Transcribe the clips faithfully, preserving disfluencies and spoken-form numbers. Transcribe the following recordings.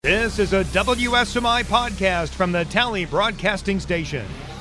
This is a W S M I podcast from the Tally Broadcasting Station.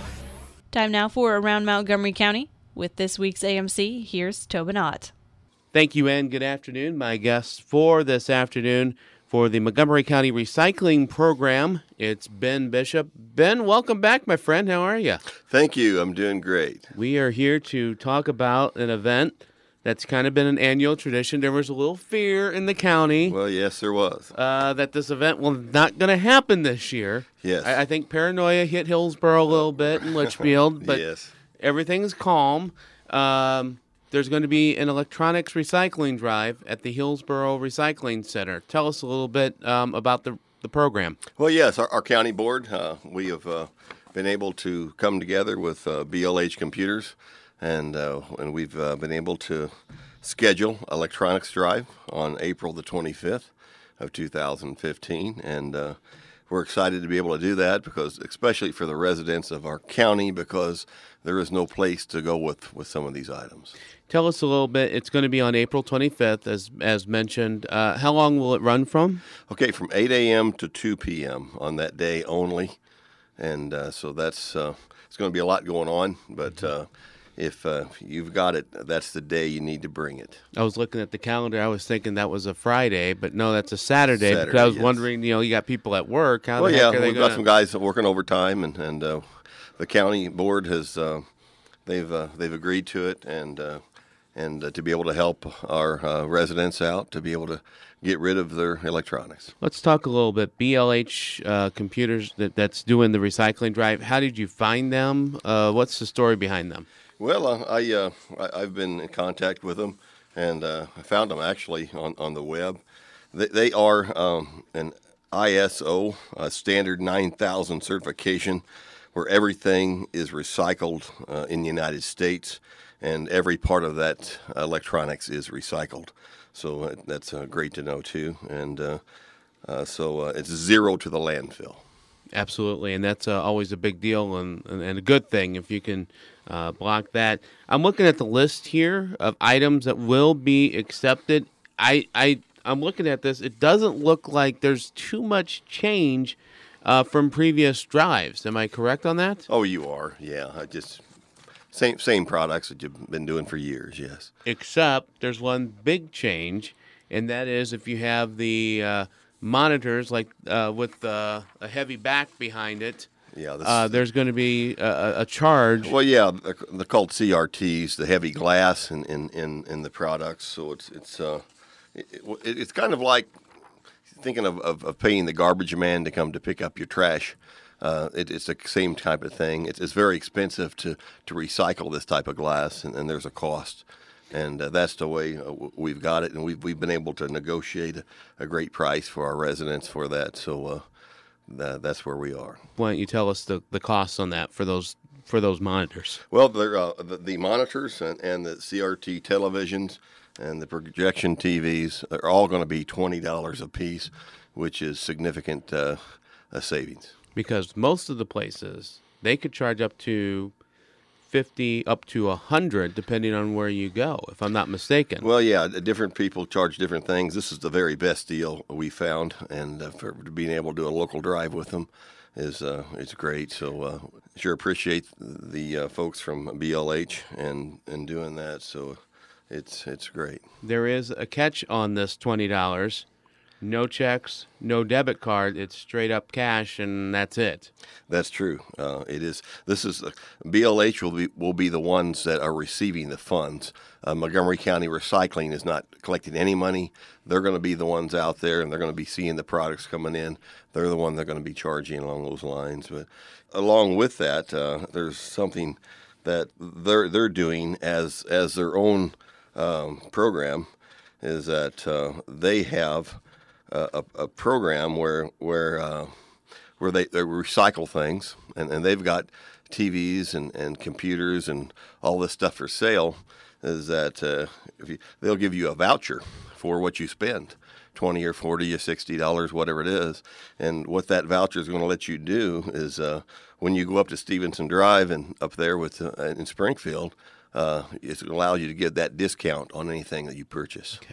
Time now for Around Montgomery County. With this week's A M C, here's Tobin Ott. Thank you, and good afternoon. My guest for this afternoon for the Montgomery County Recycling Program, it's Ben Bishop. Ben, welcome back, my friend. How are you? Thank you. I'm doing great. We are here to talk about an event that's kind of been an annual tradition. There was a little fear in the county. Well, yes, there was. Uh, that this event was not going to happen this year. Yes. I, I think paranoia hit Hillsborough a little bit in Litchfield, but yes. Everything's calm. Um, there's going to be an electronics recycling drive at the Hillsborough Recycling Center. Tell us a little bit um, about the, the program. Well, yes, our, our county board, uh, we have uh, been able to come together with uh, B L H Computers, and uh, and we've uh, been able to schedule electronics drive on April the twenty-fifth of two thousand fifteen, and uh, we're excited to be able to do that because, especially for the residents of our county, because there is no place to go with, with some of these items. Tell us a little bit. It's going to be on April twenty-fifth, as as mentioned. Uh, how long will it run from? Okay, from eight a.m. to two p.m. on that day only, and uh, so that's uh, it's going to be a lot going on, but uh, if uh, you've got it, that's the day you need to bring it. I was looking at the calendar. I was thinking that was a Friday, but no, that's a Saturday. Saturday, because I was yes. wondering, you know, you got people at work. How well, the yeah, heck are they we've gonna... got some guys working overtime, and and uh, the county board has uh, they've uh, they've agreed to it, and uh, and uh, to be able to help our uh, residents out to be able to get rid of their electronics. Let's talk a little bit. B L H uh, Computers that, that's doing the recycling drive. How did you find them? Uh, what's the story behind them? Well, uh, I, uh, I I've been in contact with them, and uh, I found them actually on, on the web. They, they are um, an I S O uh, standard nine thousand certification, where everything is recycled uh, in the United States, and every part of that electronics is recycled. So uh, that's uh, great to know too, and uh, uh, so uh, it's zero to the landfill. Absolutely, and that's uh, always a big deal and, and, and a good thing if you can uh, block that. I'm looking at the list here of items that will be accepted. I, I, I'm looking at this. It doesn't look like there's too much change uh, from previous drives. Am I correct on that? Oh, you are. Yeah, I just same same products that you've been doing for years. Yes. Except there's one big change, and that is if you have the uh, monitors like uh, with uh, a heavy back behind it. Yeah, this uh, there's going to be a, a charge. Well, yeah, they're, they're called C R Ts, the heavy glass in, in, in, in the products. So it's it's uh, it, it, it's kind of like thinking of, of, of paying the garbage man to come to pick up your trash. Uh, it, it's the same type of thing. It's, it's very expensive to, to recycle this type of glass, and, and there's a cost. And uh, that's the way uh, we've got it, and we've we've been able to negotiate a, a great price for our residents for that. So uh, that, that's where we are. Why don't you tell us the, the costs on that for those for those monitors? Well, they're, uh, the, the monitors and, and the C R T televisions and the projection T Vs are all going to be twenty dollars a piece, which is significant uh, uh, savings. Because most of the places, they could charge up to fifty up to one hundred depending on where you go, if I'm not mistaken. Well, yeah, different people charge different things. This is the very best deal we found, and uh, for being able to do a local drive with them is uh, it's great. So uh, sure appreciate the uh, folks from B L H and, and doing that. So it's it's great. There is a catch on this twenty dollars. No checks, no debit card. It's straight up cash, and that's it. That's true. Uh, it is. This is uh, B L H will be will be the ones that are receiving the funds. Uh, Montgomery County Recycling is not collecting any money. They're going to be the ones out there, and they're going to be seeing the products coming in. They're the one they're going to be charging along those lines. But along with that, uh, there's something that they're they're doing as as their own um, program, is that uh, they have A, a program where where uh, where they, they recycle things, and, and they've got T Vs and, and computers and all this stuff for sale. Is that uh, if you, they'll give you a voucher for what you spend, twenty or forty or sixty dollars, whatever it is. And what that voucher is going to let you do is uh, when you go up to Stevenson Drive and up there with uh, in Springfield, uh, it allows you to get that discount on anything that you purchase. Okay.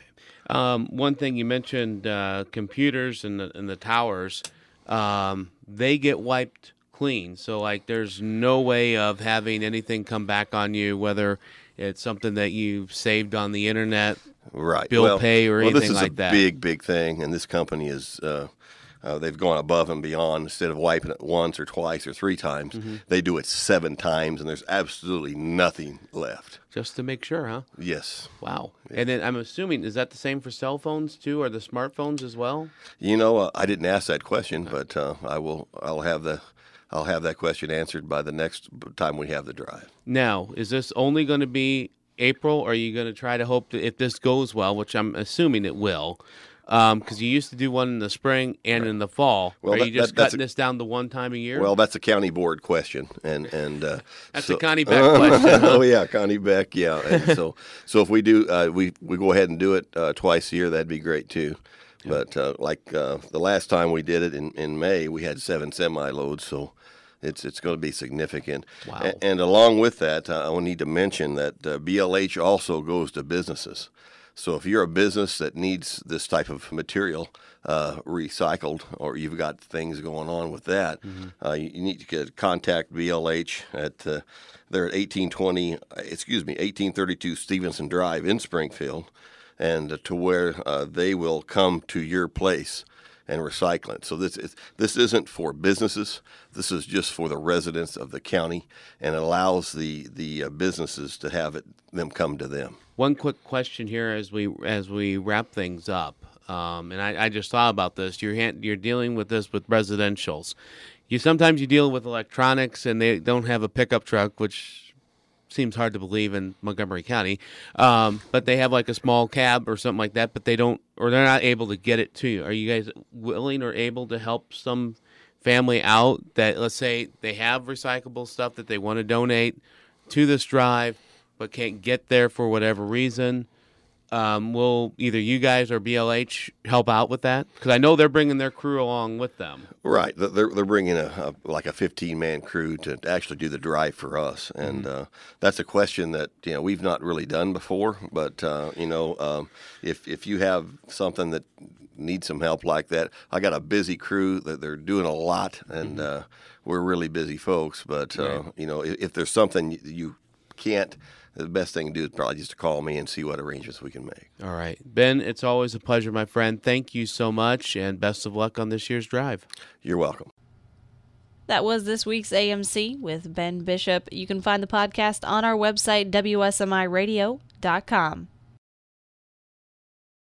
Um, one thing you mentioned, uh, computers and the, and the towers, um, they get wiped clean. So, like, there's no way of having anything come back on you, whether it's something that you saved on the internet, right? bill well, pay, or well, anything this is like a that. Big, big thing, and this company is. Uh, Uh, they've gone above and beyond. Instead of wiping it once or twice or three times, mm-hmm. they do it seven times, and there's absolutely nothing left. Just to make sure, huh? Yes. Wow. Yeah. And then I'm assuming, is that the same for cell phones too, or the smartphones as well? You know, uh, I didn't ask that question, but uh, I will. I'll have the. I'll have that question answered by the next time we have the drive. Now, is this only going to be April, or are you going to try to hope that if this goes well, which I'm assuming it will? Because um, you used to do one in the spring and in the fall. Well, Are that, you just that, cutting a, this down to one time a year? Well, that's a county board question, and and uh, that's so, a Connie Beck question. Huh? Oh yeah, Connie Beck. Yeah. And so so if we do, uh, we we go ahead and do it uh, twice a year. That'd be great too. Yeah. But uh, like uh, the last time we did it in, in May, we had seven semi loads. So. It's it's going to be significant. Wow. A- and along with that, uh, I will need to mention that uh, B L H also goes to businesses. So if you're a business that needs this type of material uh, recycled, or you've got things going on with that, mm-hmm. uh, you, you need to get, contact B L H at uh, they're at eighteen twenty, excuse me, eighteen thirty-two Stevenson Drive in Springfield, and uh, to where uh, they will come to your place and recycle it. So this is, this isn't for businesses. This is just for the residents of the county, and it allows the the uh, businesses to have it them come to them. One quick question here as we as we wrap things up, um, and I, I just thought about this. You're hand, you're dealing with this with residentials. You sometimes you deal with electronics, and they don't have a pickup truck, which seems hard to believe in Montgomery County. Um, but they have like a small cab or something like that, but they don't, or they're not able to get it to you. Are you guys willing or able to help some family out that, let's say, they have recyclable stuff that they want to donate to this drive, but can't get there for whatever reason? Um, will either you guys or B L H help out with that? Because I know they're bringing their crew along with them. Right, they're they're bringing a, a like a fifteen man crew to actually do the drive for us, and uh, that's a question that you know we've not really done before. But uh, you know, um, if if you have something that needs some help like that, I got a busy crew that they're doing a lot, and mm-hmm. uh, we're really busy folks. But uh, right. you know, if, if there's something you can't. The best thing to do is probably just to call me and see what arrangements we can make. All right. Ben, it's always a pleasure, my friend. Thank you so much, and best of luck on this year's drive. You're welcome. That was this week's A M C with Ben Bishop. You can find the podcast on our website, W S M I radio dot com.